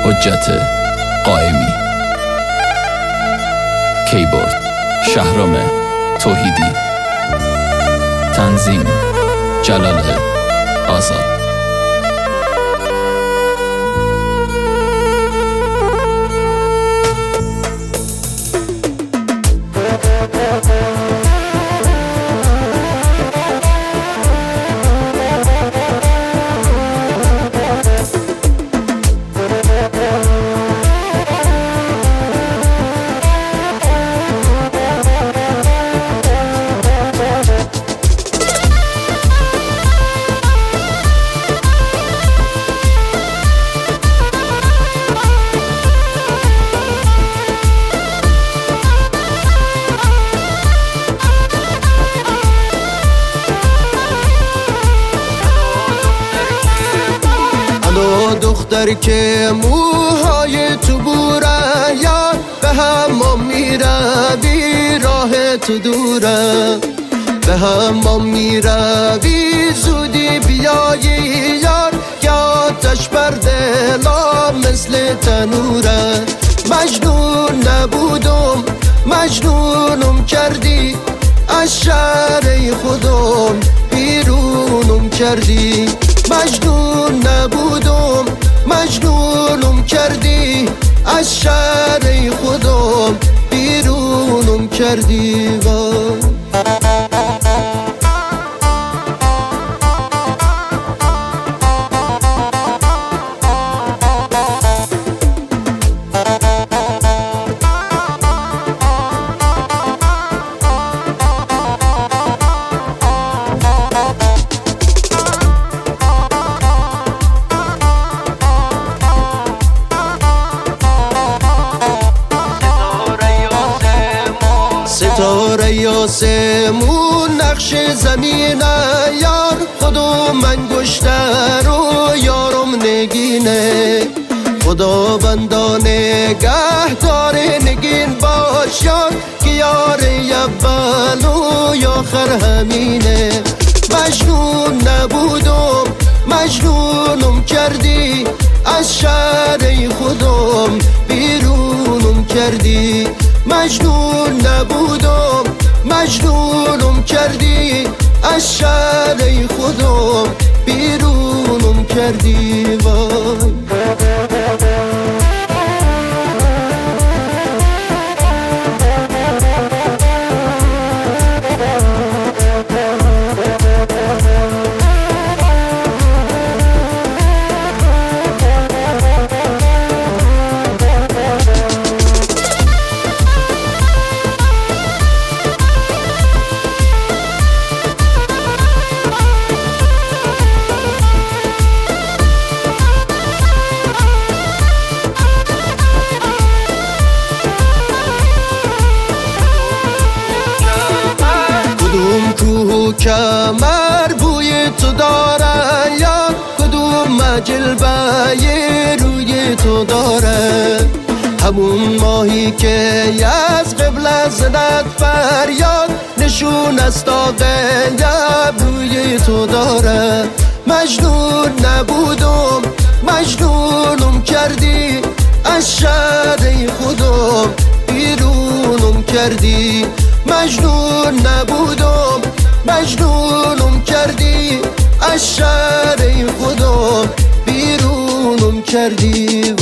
حجت قائمی. کیبورد شهرام توحیدی. تنظیم جلال آزاد. دختر که موهای تو بوره یار به حمام میره بی راه تو دوره به حمام میره بی زودی بیایی یار که آتش بر دلم مثل تنوره مجنون نبودم مجنونم کردی از شهر خودم بیرونم کردی مجنون نبودم مجنونم کردی از شهر خودم بیرونم کردی ستاره یاسمون نقش زمینه یار خودم من گشته رو یارم نگینه خدا بندان نگه داره نگین باش یار که یار اول و آخر همینه مجنون نبودم مجنونم کردی از شهر خودم بیرونم کردی مجنون نبودم مجنونم کردی از شهر خودم بیرونم کردی وای کوه کمر بوی تو داره یا کدوم جلوه روی تو داره همون ماهی که از قبل زدت فریاد نشون از طاقه روی تو داره مجنون نبودم مجنونم کردی از شهر خودم بیرونم کردی مجنون نبودم مجنونم کردی از شهر خودم بیرونم کردی